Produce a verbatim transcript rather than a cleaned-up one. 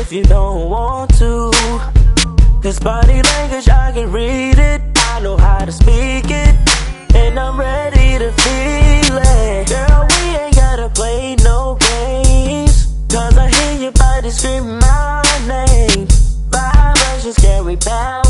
if you don't want to. This body language, I can read it, I know how to speak it, and I'm ready to feel it. Girl, we ain't gotta play no games, cause I hear your body scream my name. Vibrations carry power.